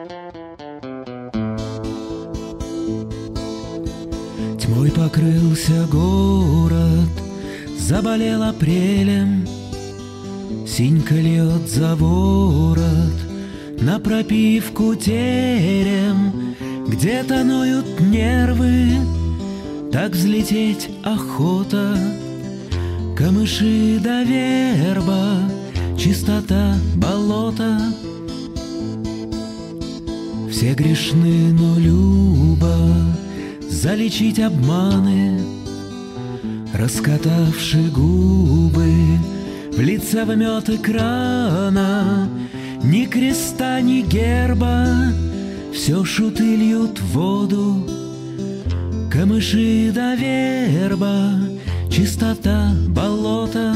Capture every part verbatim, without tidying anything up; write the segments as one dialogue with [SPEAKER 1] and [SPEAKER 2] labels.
[SPEAKER 1] Тьмой покрылся город, заболел апрелем, синька льет за ворот, на пропивку терем, где-то ноют нервы, так взлететь охота. Камыши да верба, чистота болота. Все грешны, но любо залечить обманы, раскатавши губы, в лица вмет экрана. Ни креста, ни герба, все шуты льют воду. Камыши да верба, чистота болота.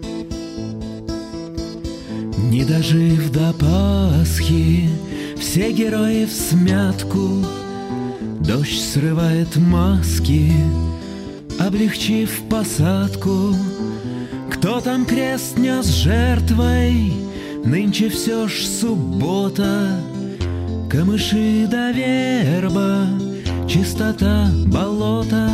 [SPEAKER 1] Не дожив до Пасхи, все герои всмятку. Дождь срывает маски, облегчив посадку. Кто там крест нес жертвой, нынче все ж суббота. Камыши да верба, чистота болота.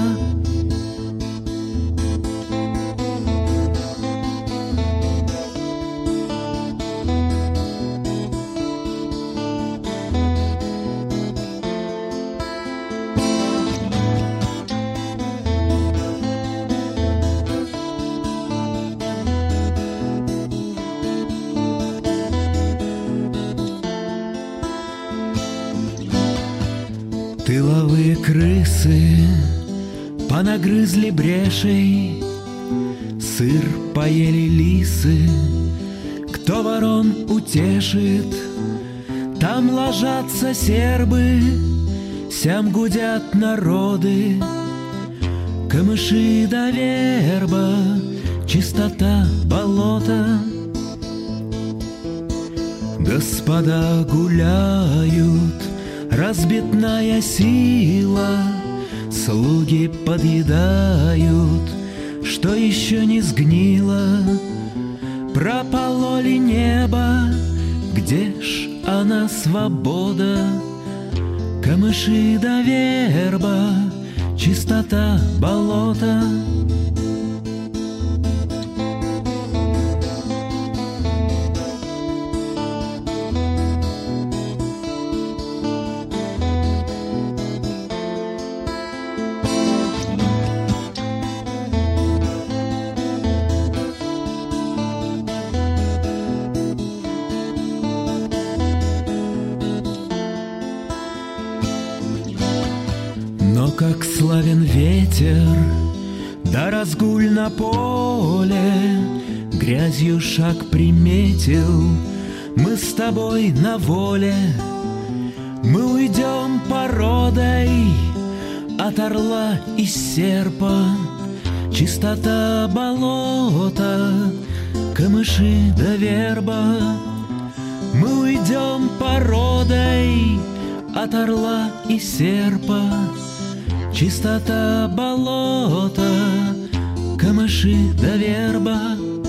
[SPEAKER 1] Тыловые крысы понагрызли брешей, сыр поели лисы. Кто ворон утешит, там ложатся сербы, сям гудят народы. Камыши да верба, чистота болота. Господа гуляют, разбитная сила, слуги подъедают, что еще не сгнило. Пропололи небо, где ж она свобода? Камыши да верба, чистота болота. Но как славен ветер, да разгуль на поле, грязью шаг приметил, мы с тобой на воле. Мы уйдем породой от орла и серпа, чистота болота, камыши да верба. Мы уйдем породой от орла и серпа, чистота болота, камыши да верба.